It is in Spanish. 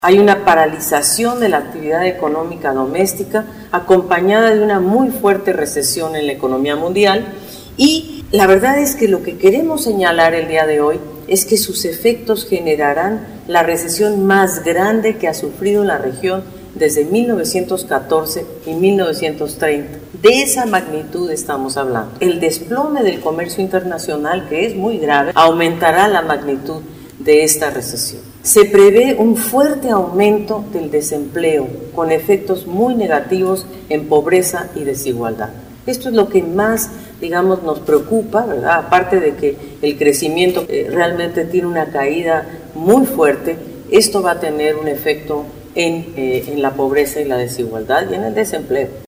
Hay una paralización de la actividad económica doméstica acompañada de una muy fuerte recesión en la economía mundial y la verdad es que lo que queremos señalar el día de hoy es que sus efectos generarán la recesión más grande que ha sufrido la región desde 1914 y 1930. De esa magnitud estamos hablando. El desplome del comercio internacional, que es muy grave, aumentará la magnitud de esta recesión. Se prevé un fuerte aumento del desempleo, con efectos muy negativos en pobreza y desigualdad. Esto es lo que más, nos preocupa, ¿verdad? Aparte de que el crecimiento realmente tiene una caída muy fuerte, esto va a tener un efecto en la pobreza y la desigualdad y en el desempleo.